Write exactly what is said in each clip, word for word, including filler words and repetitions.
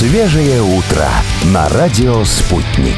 Свежее утро на радио «Спутник».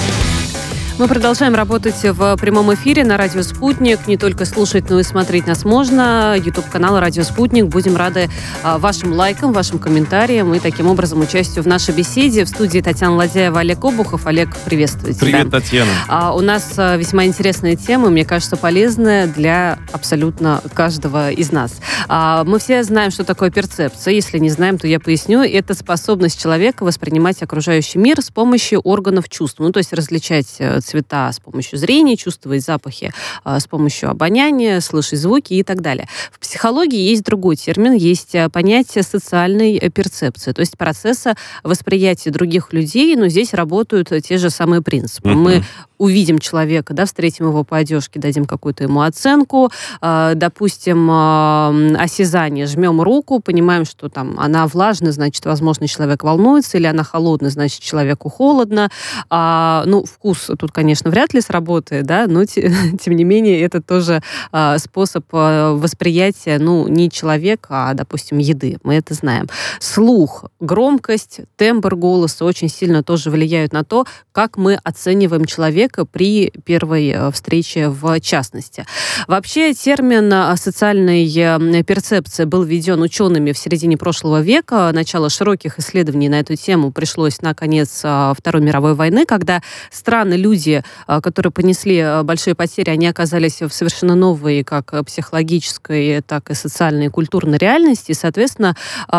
Мы продолжаем работать в прямом эфире на радио «Спутник». Не только слушать, но и смотреть нас можно. Ютуб-канал «Радио Спутник». Будем рады а, вашим лайкам, вашим комментариям и таким образом участию в нашей беседе. В студии Татьяна Ладяева, Олег Обухов. Олег, приветствую тебя. Привет, Татьяна. А, у нас а, весьма интересная тема, мне кажется, полезная для абсолютно каждого из нас. А, мы все знаем, что такое перцепция. Если не знаем, то я поясню. Это способность человека воспринимать окружающий мир с помощью органов чувств. Ну, то есть различать цвета с помощью зрения, чувствовать запахи а, с помощью обоняния, слышать звуки и так далее. В психологии есть другой термин, есть понятие социальной перцепции, то есть процесса восприятия других людей, но здесь работают те же самые принципы. Uh-huh. Мы увидим человека, да, встретим его по одежке, дадим какую-то ему оценку, э, допустим, э, осязание, жмем руку, понимаем, что там она влажная, значит, возможно, человек волнуется, или она холодная, значит, человеку холодно. А, ну, вкус тут, конечно, вряд ли сработает, да, но те, тем не менее это тоже э, способ э, восприятия, ну, не человека, а, допустим, еды. Мы это знаем. Слух, громкость, тембр голоса очень сильно тоже влияют на то, как мы оцениваем человека при первой встрече в частности. Вообще термин социальной перцепции был введен учеными в середине прошлого века. Начало широких исследований на эту тему пришлось на конец Второй мировой войны, когда страны, люди, которые понесли большие потери, они оказались в совершенно новой как психологической, так и социальной и культурной реальности. И, соответственно,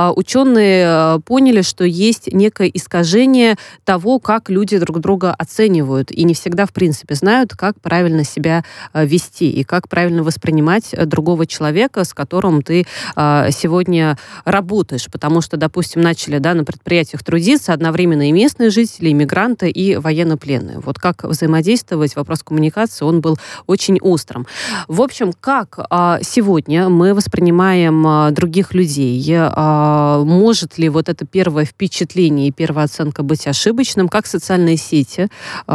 ученые поняли, что есть некое искажение того, как люди друг друга оценивают, и не всегда в принципе знают, как правильно себя вести и как правильно воспринимать другого человека, с которым ты сегодня работаешь. Потому что, допустим, начали, да, на предприятиях трудиться одновременно и местные жители, и мигранты, и военнопленные. Вот как взаимодействовать, вопрос коммуникации, он был очень острым. В общем, как сегодня мы воспринимаем других людей? Может ли вот это первое впечатление и первая оценка быть ошибочным? Как социальные сети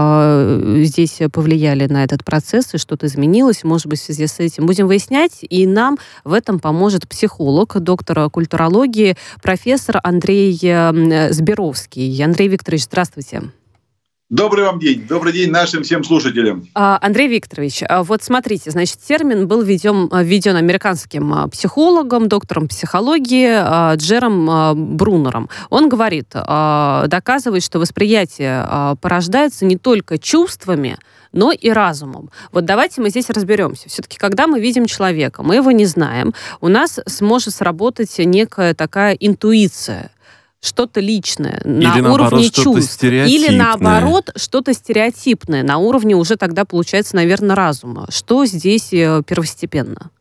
здесь повлияли на этот процесс, и что-то изменилось, может быть, в связи с этим. Будем выяснять, и нам в этом поможет психолог, доктор культурологии, профессор Андрей Зберовский. Андрей Викторович, здравствуйте. Добрый вам день. Добрый день нашим всем слушателям. Андрей Викторович, вот смотрите, значит, термин был введен, введен американским психологом, доктором психологии Джером Брунером. Он говорит, доказывает, что восприятие порождается не только чувствами, но и разумом. Вот давайте мы здесь разберемся. Все-таки, когда мы видим человека, мы его не знаем, у нас сможет сработать некая такая интуиция, что-то личное, или на наоборот, уровне чувств. Или наоборот, что-то стереотипное, на уровне уже тогда, получается, наверное, разума. Что здесь первостепенно?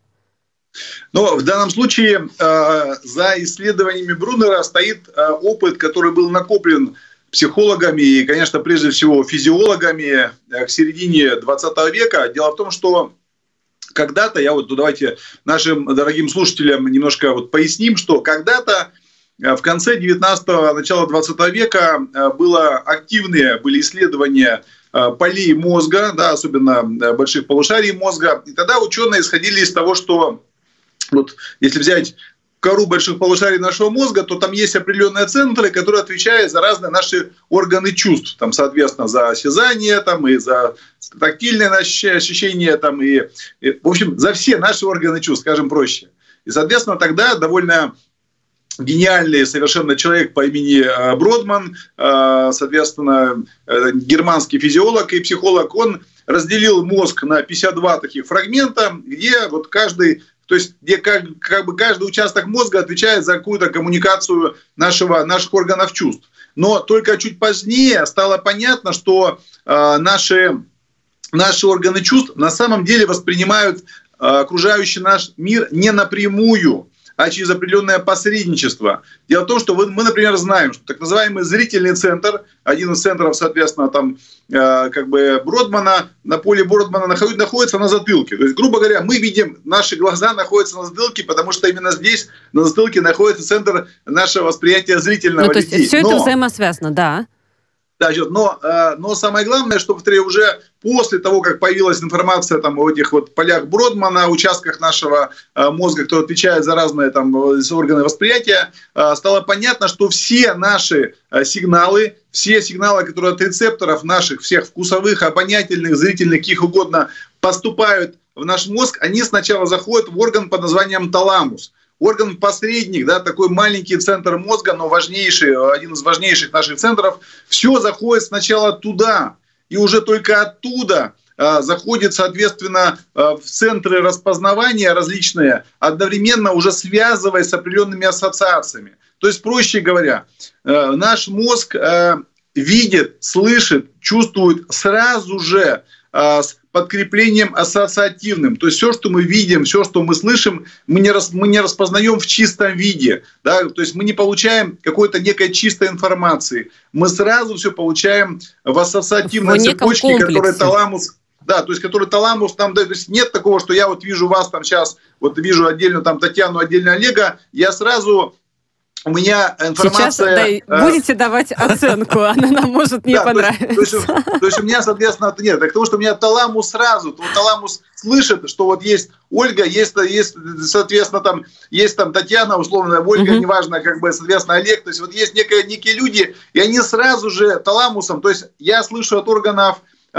Ну, в данном случае э, за исследованиями Брунера стоит э, опыт, который был накоплен психологами и, конечно, прежде всего физиологами э, к середине двадцатого века. Дело в том, что когда-то, я вот, ну, давайте нашим дорогим слушателям немножко вот поясним, что когда-то в конце девятнадцатого, начало двадцатого века было активные были исследования полей мозга, да, особенно больших полушарий мозга. И тогда ученые исходили из того, что вот, если взять кору больших полушарий нашего мозга, то там есть определенные центры, которые отвечают за разные наши органы чувств. Там, соответственно, за осязание, там, и за тактильное ощущение, там, и, и, в общем, за все наши органы чувств, скажем проще. И, соответственно, тогда довольно гениальный совершенно человек по имени Бродман, соответственно, германский физиолог и психолог, он разделил мозг на пятьдесят два таких фрагмента, где вот каждый, то есть где как, как бы каждый участок мозга отвечает за какую-то коммуникацию нашего, наших органов чувств. Но только чуть позднее стало понятно, что э, наши, наши органы чувств на самом деле воспринимают э, окружающий наш мир не напрямую, а через определенное посредничество. Дело в том, что мы, например, знаем, что так называемый зрительный центр, один из центров, соответственно, там, э, как бы Бродмана, на поле Бродмана находится, находится на затылке. То есть, грубо говоря, мы видим, наши глаза находятся на затылке, потому что именно здесь, на затылке, находится центр нашего восприятия зрительного ну, то есть людей. все Но... это взаимосвязано, да. Да, но, но самое главное, что, повторяю, уже после того, как появилась информация там, о этих вот полях Бродмана, участках нашего мозга, кто отвечает за разные там, органы восприятия, стало понятно, что все наши сигналы, все сигналы, которые от рецепторов наших всех вкусовых, обонятельных, зрительных, каких угодно, поступают в наш мозг, они сначала заходят в орган под названием таламус. Орган-посредник, да, такой маленький центр мозга, но важнейший, один из важнейших наших центров, все заходит сначала туда, и уже только оттуда э, заходит, соответственно, э, в центры распознавания различные, одновременно уже связываясь с определенными ассоциациями. То есть, проще говоря, э, наш мозг э, видит, слышит, чувствует сразу же э, с подкреплением ассоциативным. То есть все, что мы видим, все, что мы слышим, мы не, рас, мы не распознаем в чистом виде. Да? То есть мы не получаем какой-то некой чистой информации. Мы сразу все получаем в ассоциативной в цепочке, которая таламус... Да, то есть который таламус нам дает. То есть нет такого, что я вот вижу вас там сейчас, вот вижу отдельно там Татьяну, отдельно Олега, я сразу... У меня информация... Сейчас да, будете давать оценку, она нам может не понравиться. То есть, то, есть, то есть у меня, соответственно, нет, потому что у меня таламус сразу, таламус слышит, что вот есть Ольга, есть, есть соответственно, там есть там Татьяна, условно, Ольга, угу. неважно, как бы, соответственно, Олег, то есть вот есть некие, некие люди, и они сразу же таламусом, то есть я слышу от органов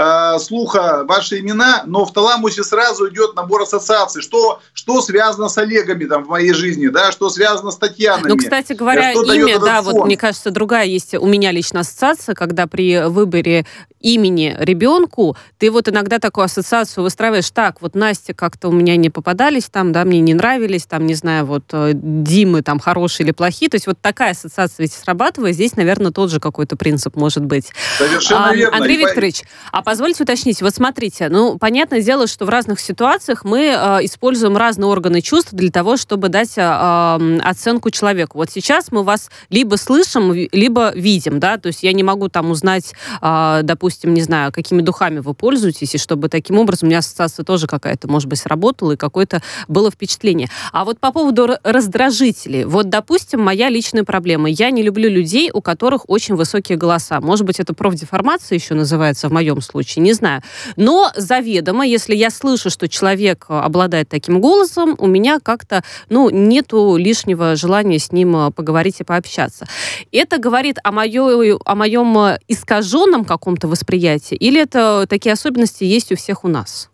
слуха ваши имена, но в таламусе сразу идет набор ассоциаций, что, что связано с Олегами там, в моей жизни, да, что связано с Татьянами. Ну, кстати говоря, имя, да, фон. Вот мне кажется, другая есть у меня лично ассоциация, когда при выборе имени ребенку ты вот иногда такую ассоциацию выстраиваешь, так, вот Настя как-то у меня не попадались там, да, мне не нравились, там, не знаю, вот Димы там хорошие или плохие, то есть вот такая ассоциация ведь срабатывает, здесь, наверное, тот же какой-то принцип может быть. Совершенно а, верно. Андрей Викторович, а позвольте уточнить, вот смотрите, ну, понятное дело, что в разных ситуациях мы э, используем разные органы чувств для того, чтобы дать э, оценку человеку. Вот сейчас мы вас либо слышим, либо видим, да, то есть я не могу там узнать, э, допустим, не знаю, какими духами вы пользуетесь, и чтобы таким образом у меня ассоциация тоже какая-то, может быть, сработала, и какое-то было впечатление. А вот по поводу раздражителей, вот, допустим, моя личная проблема. Я не люблю людей, у которых очень высокие голоса. Может быть, это профдеформация еще называется в моем случае. Случае, не знаю. Но заведомо, если я слышу, что человек обладает таким голосом, у меня как-то, ну, нету лишнего желания с ним поговорить и пообщаться. Это говорит о, моё, о моем искаженном каком-то восприятии, или это такие особенности есть у всех у нас?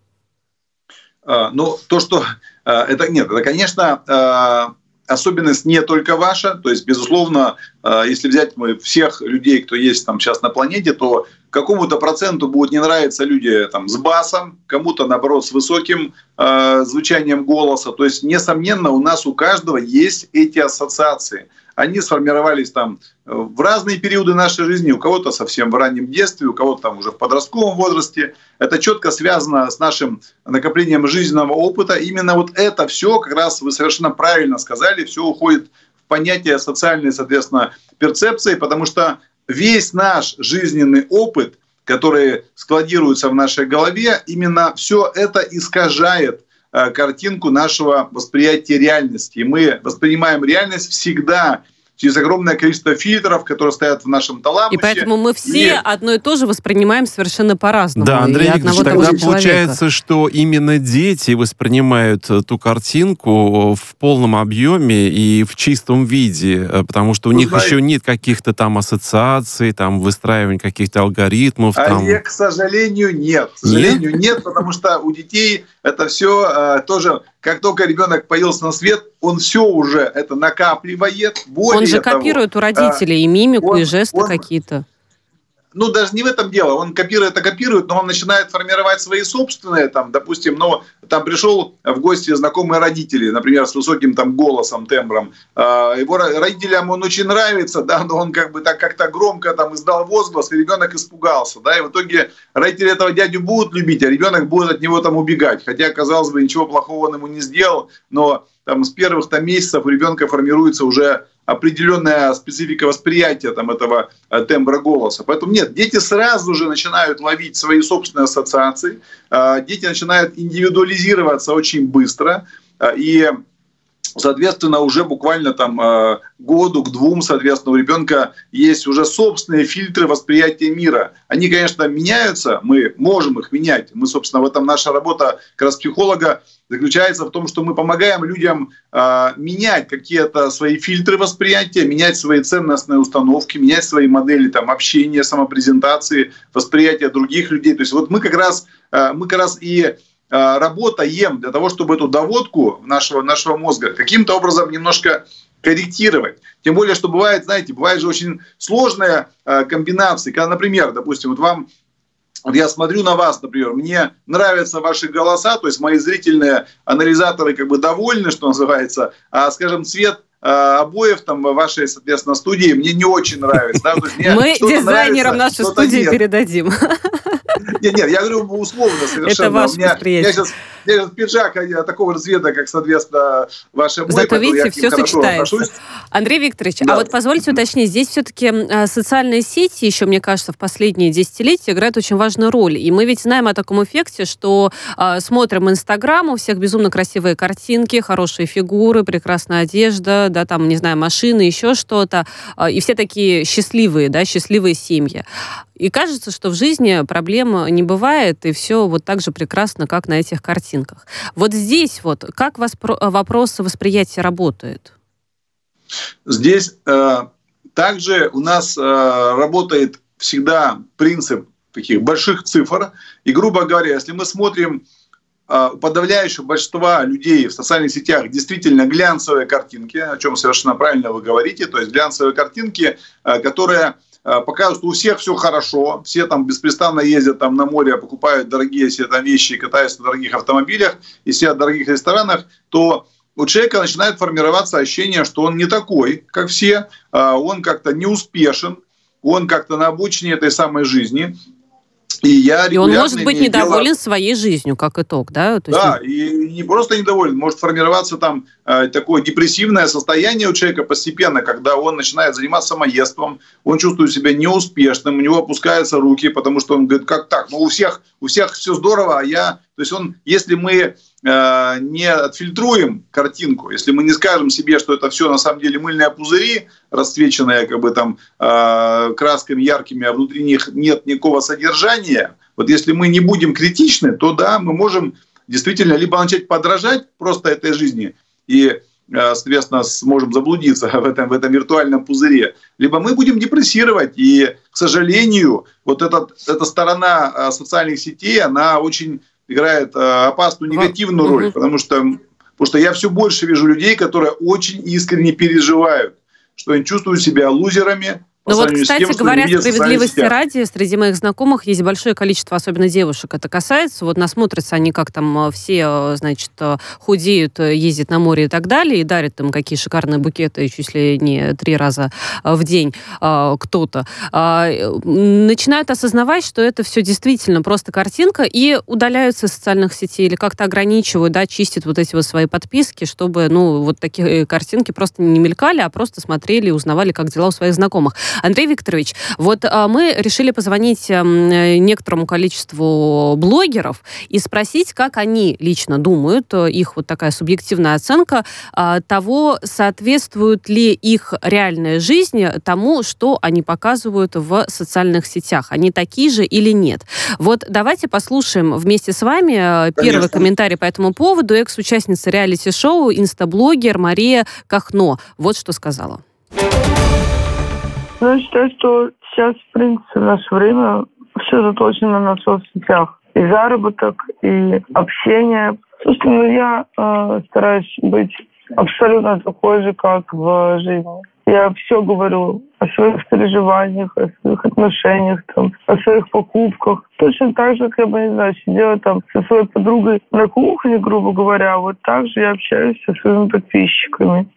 А, ну, то, что... А, это нет, это, конечно... А... Особенность не только ваша, то есть, безусловно, если взять мы всех людей, кто есть там сейчас на планете, то какому-то проценту будут не нравиться люди там, с басом, кому-то, наоборот, с высоким э, звучанием голоса. То есть, несомненно, у нас у каждого есть эти ассоциации. Они сформировались там в разные периоды нашей жизни, у кого-то совсем в раннем детстве, у кого-то там уже в подростковом возрасте. Это четко связано с нашим накоплением жизненного опыта. Именно вот это все, как раз вы совершенно правильно сказали, все уходит в понятие социальной, соответственно, перцепции, потому что весь наш жизненный опыт, который складируется в нашей голове, именно все это искажает картинку нашего восприятия реальности. И мы воспринимаем реальность всегда через огромное количество фильтров, которые стоят в нашем таламусе. И поэтому мы все и... одно и то же воспринимаем совершенно по-разному. Да, Андрей Викторович, тогда получается, что именно дети воспринимают ту картинку в полном объеме и в чистом виде, потому что у ну, них знаете, еще нет каких-то там ассоциаций, там выстраивания каких-то алгоритмов. А там... к сожалению, нет. К сожалению, нет, нет потому что у детей это все э, тоже... Как только ребенок появился на свет, он все уже это накапливает. Более он же копирует того, у родителей и мимику, он, и жесты он, какие-то. Ну, даже не в этом дело. Он копирует, это копирует, но он начинает формировать свои собственные, там, допустим, ну, там пришел в гости знакомые родители, например, с высоким там голосом, тембром. Его родителям он очень нравится, да, но он как бы так как-то громко там издал возглас, и ребенок испугался, да, и в итоге родители этого дядю будут любить, а ребенок будет от него там убегать. Хотя, казалось бы, ничего плохого он ему не сделал, но там с первых там месяцев у ребенка формируется уже определенная специфика восприятия там, этого э, тембра голоса. Поэтому нет, дети сразу же начинают ловить свои собственные ассоциации, э, дети начинают индивидуализироваться очень быстро, э, и Соответственно, уже буквально там э, году, к двум, соответственно, у ребенка есть уже собственные фильтры восприятия мира. Они, конечно, меняются, мы можем их менять. Мы, собственно, в этом наша работа как раз психолога заключается в том, что мы помогаем людям э, менять какие-то свои фильтры восприятия, менять свои ценностные установки, менять свои модели там, общения, самопрезентации, восприятия других людей. То есть вот мы как раз, э, мы как раз и работаем для того, чтобы эту доводку нашего, нашего мозга каким-то образом немножко корректировать. Тем более, что бывает, знаете, бывает же очень сложная комбинация. Когда, например, допустим, вот вам, вот я смотрю на вас, например, мне нравятся ваши голоса, то есть мои зрительные анализаторы как бы довольны, что называется, а, скажем, цвет обоев там в вашей, соответственно, студии мне не очень нравится. Да? Мы дизайнерам нашей студии передадим. Нет, нет, я говорю условно совершенно. Это ваше у меня, восприятие. У меня сейчас, у меня сейчас пиджак такого же цвета, как, соответственно, ваши обои. Зато, видите, все сочетается. Отношусь. Андрей Викторович, да. А вот позвольте уточнить, здесь все-таки социальные сети еще, мне кажется, в последние десятилетия играют очень важную роль. И мы ведь знаем о таком эффекте, что э, смотрим Инстаграм, у всех безумно красивые картинки, хорошие фигуры, прекрасная одежда, да, там, не знаю, машины, еще что-то. Э, и все такие счастливые, да, счастливые семьи. И кажется, что в жизни проблем не бывает, и все вот так же прекрасно, как на этих картинках. Вот здесь вот как воспро- вопрос восприятия работает? Здесь э, также у нас э, работает всегда принцип таких больших цифр. И, грубо говоря, если мы смотрим э, подавляющего большинства людей в социальных сетях действительно глянцевые картинки, о чем совершенно правильно вы говорите, то есть глянцевые картинки, э, которые показывают, что у всех все хорошо, все там беспрестанно ездят там на море, покупают дорогие себе там вещи, катаются на дорогих автомобилях и сидят в дорогих ресторанах, то у человека начинает формироваться ощущение, что он не такой, как все, он как-то не успешен, он как-то на обочине этой самой жизни. И, я и он может быть недоволен дело... своей жизнью, как итог, да? То есть... Да, и не просто недоволен, может формироваться там э, такое депрессивное состояние у человека постепенно, когда он начинает заниматься самоедством, он чувствует себя неуспешным, у него опускаются руки, потому что он говорит, как так, ну у всех, у всех все здорово, а я... То есть он, если мы э, не отфильтруем картинку, если мы не скажем себе, что это все на самом деле мыльные пузыри, расцвеченные как бы там э, красками яркими, а внутри них нет никакого содержания, вот если мы не будем критичны, то да, мы можем действительно либо начать подражать просто этой жизни и, соответственно, сможем заблудиться в этом, в этом виртуальном пузыре, либо мы будем депрессировать. И, к сожалению, вот этот, эта сторона социальных сетей, она очень играет опасную негативную роль, mm-hmm. потому что, потому что я все больше вижу людей, которые очень искренне переживают, что они чувствуют себя лузерами. Ну вот, кстати тем, говоря, справедливости ради, среди моих знакомых есть большое количество, особенно девушек, это касается. Вот насмотрятся они, как там все, значит, худеют, ездят на море и так далее, и дарят им какие шикарные букеты, чуть ли не три раза в день кто-то. Начинают осознавать, что это все действительно просто картинка, и удаляются из социальных сетей или как-то ограничивают, да, чистят вот эти вот свои подписки, чтобы, ну, вот такие картинки просто не мелькали, а просто смотрели и узнавали, как дела у своих знакомых. Андрей Викторович, вот а, мы решили позвонить а, некоторому количеству блогеров и спросить, как они лично думают, их вот такая субъективная оценка а, того, соответствует ли их реальная жизнь тому, что они показывают в социальных сетях. Они такие же или нет? Вот давайте послушаем вместе с вами Конечно. Первый комментарий по этому поводу. Экс-участница реалити-шоу, инстаблогер Мария Кахно. Вот что сказала. Я считаю, что сейчас, в принципе, в наше время все заточено на соцсетях. И заработок, и общение. Слушайте, ну я э, стараюсь быть абсолютно такой же, как в жизни. Я все говорю о своих переживаниях, о своих отношениях, там, о своих покупках. Точно так же, как я бы, не знаю, сидела там со своей подругой на кухне, грубо говоря. Вот так же я общаюсь со своими подписчиками.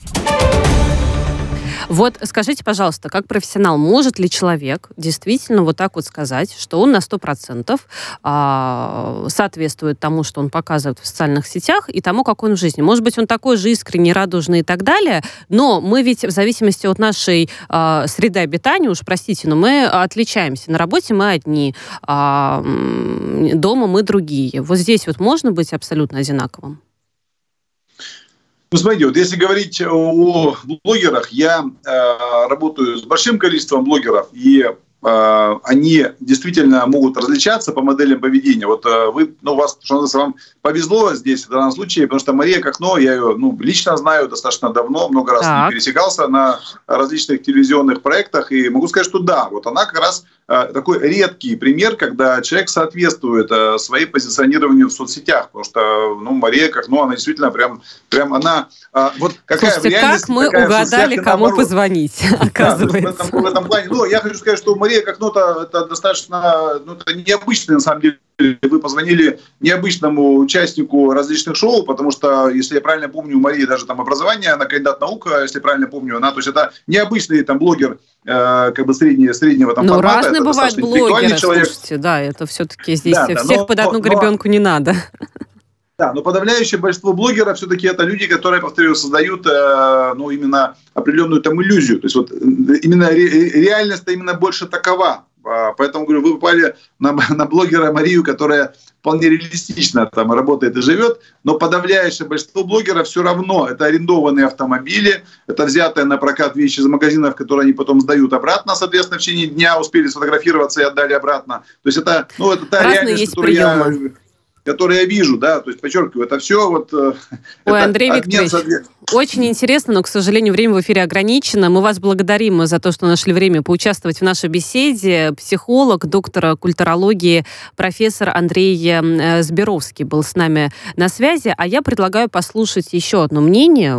Вот скажите, пожалуйста, как профессионал, может ли человек действительно вот так вот сказать, что он на сто процентов а, соответствует тому, что он показывает в социальных сетях, и тому, как он в жизни? Может быть, он такой же искренний, радужный и так далее, но мы ведь в зависимости от нашей а, среды обитания, уж простите, но мы отличаемся. На работе мы одни, а, дома мы другие. Вот здесь вот можно быть абсолютно одинаковым? Ну, смотрите, вот если говорить о блогерах, я э, работаю с большим количеством блогеров, и э, они действительно могут различаться по моделям поведения. Вот э, вы, ну, у вас, что называется, вам повезло здесь в данном случае, потому что Мария Кахно, я ее ну, лично знаю достаточно давно, много раз с ней пересекался на различных телевизионных проектах, и могу сказать, что да, вот она как раз э, такой редкий пример, когда человек соответствует э, своей позиционированию в соцсетях, потому что ну, Мария Кахно, она действительно прям, прям она, э, вот какая Слушайте, в реальности, как мы такая угадали, кому наоборот. Позвонить, оказывается. Да, в, этом, в этом плане, ну, я хочу сказать, что Мария Кахно-то это достаточно, ну, это необычный, на самом деле, вы позвонили необычному участнику различных шоу, потому что, если я правильно помню, у Марии даже там образование, она кандидат наук, если правильно помню, она, то есть это необычный там блогер, э, как бы среднего, среднего там ну, формата. Ну, разные бывают блогеры, человек. Слушайте, да, это все-таки здесь да, всех да, но, под одну но, гребенку но, не надо. Да, но подавляющее большинство блогеров все-таки это люди, которые, повторю, создают э, ну, именно определенную там иллюзию. То есть вот именно ре, реальность-то именно больше такова. Поэтому, говорю, вы попали на, на блогера Марию, которая вполне реалистично там работает и живет, но подавляющее большинство блогеров все равно это арендованные автомобили, это взятые на прокат вещи из магазинов, которые они потом сдают обратно, соответственно, в течение дня успели сфотографироваться и отдали обратно. То есть это, ну, это та разные реальность, есть которую приемы. я... которые я вижу, да, то есть, подчеркиваю, это все вот... Ой, это Андрей Викторович, очень интересно, но, к сожалению, время в эфире ограничено. Мы вас благодарим за то, что нашли время поучаствовать в нашей беседе. Психолог, доктор культурологии, профессор Андрей Зберовский был с нами на связи. А я предлагаю послушать еще одно мнение.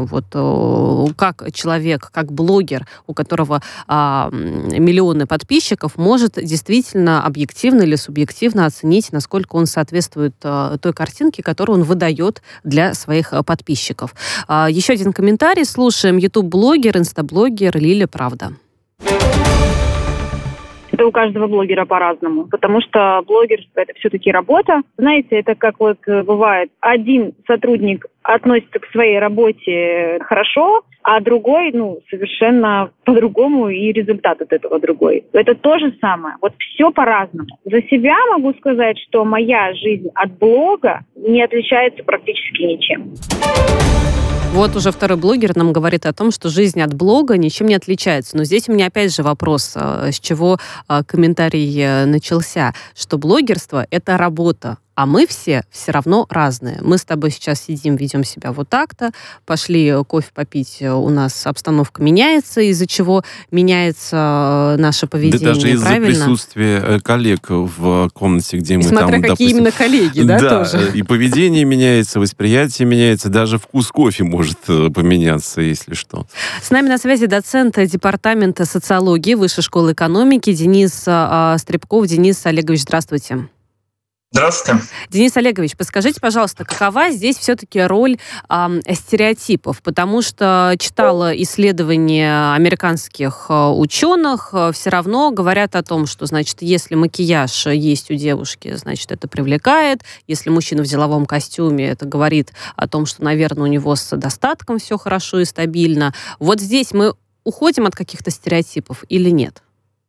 Вот как человек, как блогер, у которого а, миллионы подписчиков, может действительно объективно или субъективно оценить, насколько он соответствует той картинке, которую он выдает для своих подписчиков. Еще один комментарий. Слушаем. YouTube-блогер, инстаблогер Лиля Правда. Это у каждого блогера по-разному, потому что блогерство – это все-таки работа. Знаете, это как вот бывает, один сотрудник относится к своей работе хорошо, а другой, ну, совершенно по-другому, и результат от этого другой. Это то же самое. Вот все по-разному. За себя могу сказать, что моя жизнь от блога не отличается практически ничем. Вот уже второй блогер нам говорит о том, что жизнь от блога ничем не отличается. Но здесь у меня опять же вопрос, с чего комментарий начался, что блогерство – это работа. А мы все все равно разные. Мы с тобой сейчас сидим, ведем себя вот так-то, пошли кофе попить, у нас обстановка меняется, из-за чего меняется наше поведение. Да даже из-за присутствия коллег в комнате, где мы Смотря там, какие допустим, именно коллеги, да, да, тоже? И поведение меняется, восприятие меняется, даже вкус кофе может поменяться, если что. С нами на связи доцент департамента социологии Высшей школы экономики Денис Стребков. Денис Олегович, здравствуйте. Здравствуйте. Денис Олегович, подскажите, пожалуйста, какова здесь все-таки роль э, стереотипов? Потому что читала исследования американских э, ученых, э, все равно говорят о том, что, значит, если макияж есть у девушки, значит, это привлекает. Если мужчина в деловом костюме, это говорит о том, что, наверное, у него с достатком все хорошо и стабильно. Вот здесь мы уходим от каких-то стереотипов или нет?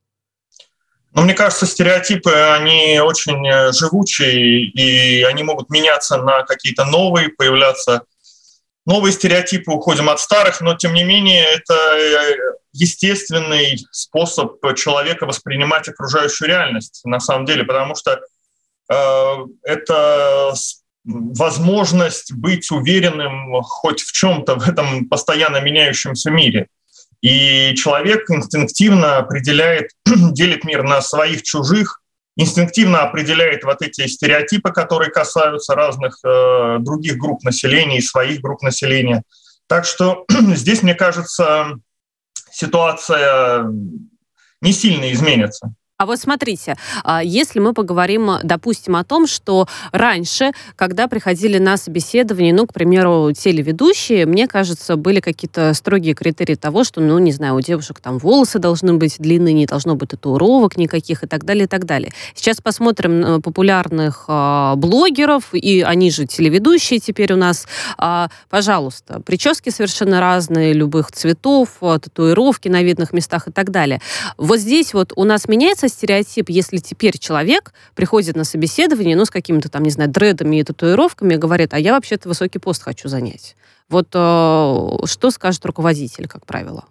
Ну, мне кажется, стереотипы, они очень живучие, и они могут меняться на какие-то новые, появляться новые стереотипы, уходим от старых, но, тем не менее, это естественный способ человека воспринимать окружающую реальность, на самом деле, потому что э, это возможность быть уверенным хоть в чем-то в этом постоянно меняющемся мире. И человек инстинктивно определяет, делит мир на своих, чужих, инстинктивно определяет вот эти стереотипы, которые касаются разных э, других групп населения и своих групп населения. Так что здесь, мне кажется, ситуация не сильно изменится. А вот смотрите, если мы поговорим, допустим, о том, что раньше, когда приходили на собеседование, ну, к примеру, телеведущие, мне кажется, были какие-то строгие критерии того, что, ну, не знаю, у девушек там волосы должны быть длинные, не должно быть татуировок никаких и так далее, и так далее. Сейчас посмотрим на популярных а, блогеров, и они же телеведущие теперь у нас. А, пожалуйста, прически совершенно разные, любых цветов, татуировки на видных местах и так далее. Вот здесь вот у нас меняется меняется стереотип, если теперь человек приходит на собеседование, ну, с какими-то там, не знаю, дредами и татуировками, и говорит, а я вообще-то высокий пост хочу занять. Вот э, что скажет руководитель, как правило?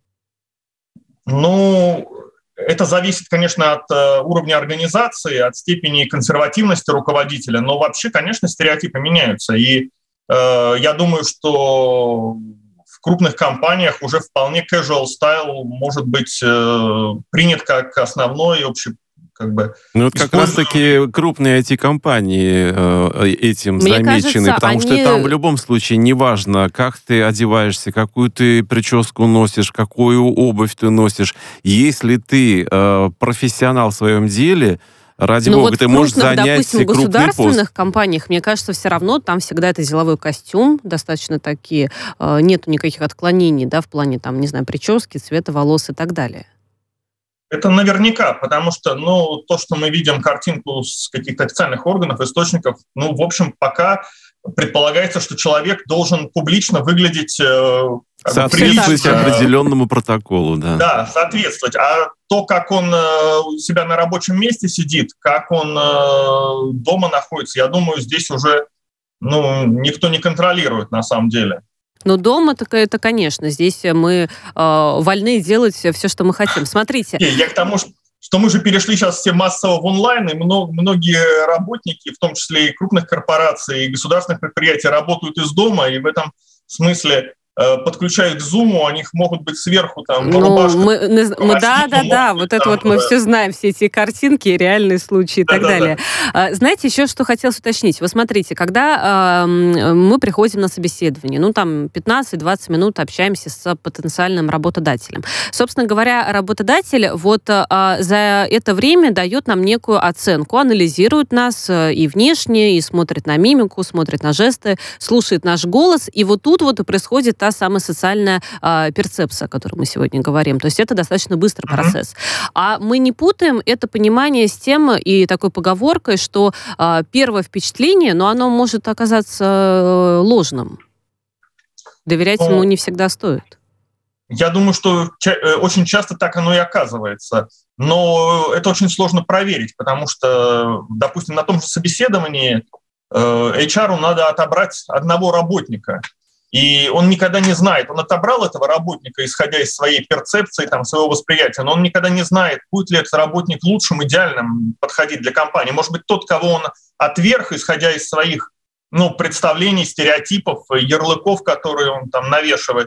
Ну, это зависит, конечно, от э, уровня организации, от степени консервативности руководителя, но вообще, конечно, стереотипы меняются. И э, я думаю, что в крупных компаниях уже вполне casual style может быть э, принят как основной общий, как бы... Ну, вот как раз-таки крупные ай ти-компании э, этим Мне замечены, кажется, потому они... что там в любом случае неважно, как ты одеваешься, какую ты прическу носишь, какую обувь ты носишь. Если ты э, профессионал в своем деле, ради ну бога, вот ты крупных, можешь занять допустим, крупный пост. В государственных компаниях, мне кажется, все равно там всегда это деловой костюм, достаточно такие, э, нету никаких отклонений, да, в плане, там, не знаю, прически, цвета волос и так далее. Это наверняка, потому что, ну, то, что мы видим картинку с каких-то официальных органов, источников, ну, в общем, пока предполагается, что человек должен публично выглядеть э, соответствовать определенному протоколу, да. Да, соответствовать. А то, как он э, у себя на рабочем месте сидит, как он э, дома находится, я думаю, здесь уже, ну, никто не контролирует на самом деле. Но дома это, это, конечно, здесь мы э, вольны делать все, что мы хотим. Смотрите. Я к тому, что мы же перешли сейчас все массово в онлайн, и многие работники, в том числе и крупных корпораций, и государственных предприятий, работают из дома, и в этом смысле подключают к Zoom, у них могут быть сверху там ну, рубашка. Мы, мы, да, да, да, вот это там, вот мы все знаем, все эти картинки, реальные случаи и да, так да, далее. Да. Знаете, еще что хотелось уточнить. Вы смотрите, когда э, мы приходим на собеседование, ну там пятнадцать-двадцать минут общаемся с потенциальным работодателем. Собственно говоря, работодатель вот э, за это время дает нам некую оценку, анализирует нас и внешне, и смотрит на мимику, смотрит на жесты, слушает наш голос, и вот тут вот и происходит та самая социальная э, перцепция, о которой мы сегодня говорим. То есть это достаточно быстрый uh-huh. процесс. А мы не путаем это понимание с тем и такой поговоркой, что э, первое впечатление, но оно может оказаться э, ложным. Доверять ну, ему не всегда стоит. Я думаю, что ча- очень часто так оно и оказывается. Но это очень сложно проверить, потому что, допустим, на том же собеседовании э, эйч ар надо отобрать одного работника. И он никогда не знает, он отобрал этого работника, исходя из своей перцепции, там, своего восприятия, но он никогда не знает, будет ли этот работник лучшим, идеальным подходить для компании. Может быть, тот, кого он отверг, исходя из своих ну, представлений, стереотипов, ярлыков, которые он там навешивает,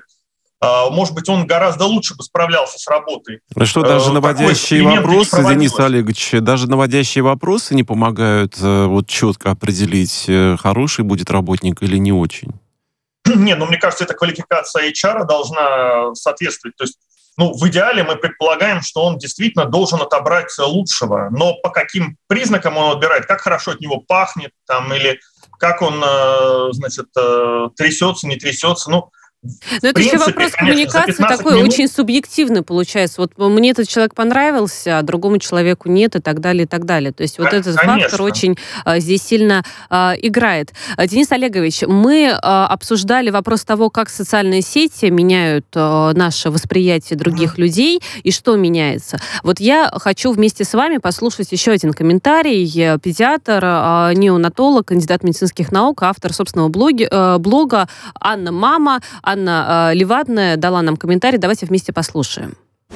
может быть, он гораздо лучше бы справлялся с работой. А что, даже наводящие вопросы, Денис Олегович, даже наводящие вопросы не помогают вот четко определить, хороший будет работник или не очень? Нет, ну, мне кажется, эта квалификация эйч ар должна соответствовать. То есть, ну, в идеале мы предполагаем, что он действительно должен отобрать лучшего. Но по каким признакам он отбирает, как хорошо от него пахнет, там, или как он, значит, трясется, не трясется, ну, но это еще вопрос коммуникации такой минут... очень субъективный получается. Вот мне этот человек понравился, а другому человеку нет, и так далее, и так далее. То есть вот этот Конечно. фактор очень а, здесь сильно а, играет. Денис Олегович, мы а, обсуждали вопрос того, как социальные сети меняют а, наше восприятие других mm-hmm. людей, и что меняется. Вот я хочу вместе с вами послушать еще один комментарий. Педиатр, а, неонатолог, кандидат медицинских наук, автор собственного блоги, а, блога «Анна Мама». Анна Левадная дала нам комментарий. Давайте вместе послушаем.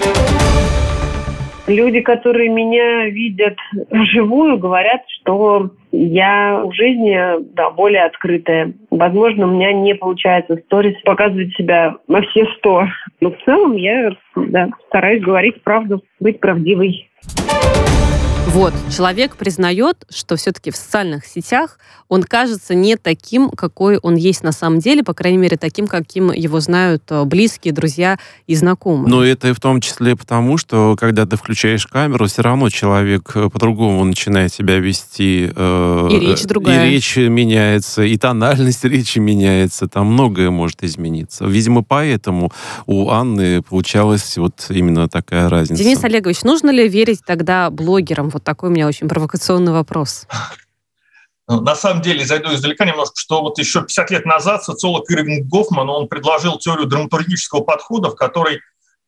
Люди, которые меня видят вживую, говорят, что я в жизни да, более открытая. Возможно, у меня не получается в сторис показывать себя на все сто. Но в целом я да, стараюсь говорить правду, быть правдивой. Вот, человек признает, что все-таки в социальных сетях он кажется не таким, какой он есть на самом деле, по крайней мере, таким, каким его знают близкие, друзья и знакомые. Но это в том числе потому, что когда ты включаешь камеру, все равно человек по-другому начинает себя вести. Э, и речь другая. И речь меняется, и тональность речи меняется, там многое может измениться. Видимо, поэтому у Анны получалась вот именно такая разница. Денис Олегович, нужно ли верить тогда блогерам? Вот такой у меня очень провокационный вопрос. На самом деле, зайду издалека немножко, что вот еще пятьдесят лет назад социолог Ирвинг Гофман, он предложил теорию драматургического подхода, в которой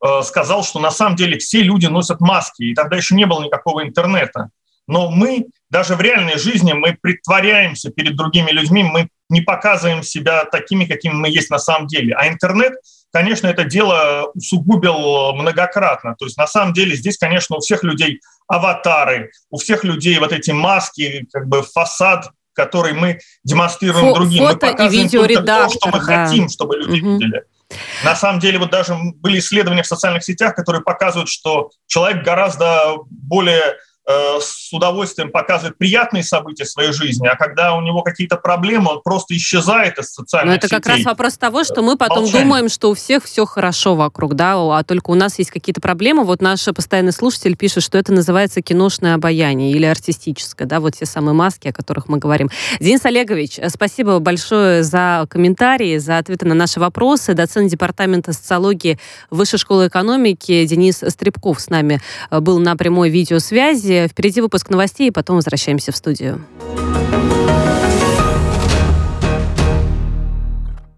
э, сказал, что на самом деле все люди носят маски, и тогда еще не было никакого интернета. Но мы, даже в реальной жизни, мы притворяемся перед другими людьми, мы не показываем себя такими, какими мы есть на самом деле. А интернет, конечно, это дело усугубил многократно. То есть на самом деле здесь, конечно, у всех людей аватары, у всех людей вот эти маски, как бы фасад, который мы демонстрируем Фо- другим. Фото мы показываем и видеоредактор, то, что мы да. хотим, чтобы люди угу. видели. На самом деле, вот даже были исследования в социальных сетях, которые показывают, что человек гораздо более с удовольствием показывает приятные события своей жизни, а когда у него какие-то проблемы, он просто исчезает из социальных сетей. Но это как раз вопрос того, что мы потом Молчание. думаем, что у всех все хорошо вокруг, да, а только у нас есть какие-то проблемы. Вот наш постоянный слушатель пишет, что это называется киношное обаяние или артистическое, да, вот те самые маски, о которых мы говорим. Денис Олегович, спасибо большое за комментарии, за ответы на наши вопросы. Доцент департамента социологии Высшей школы экономики Денис Стребков с нами был на прямой видеосвязи. Впереди выпуск новостей, и потом возвращаемся в студию.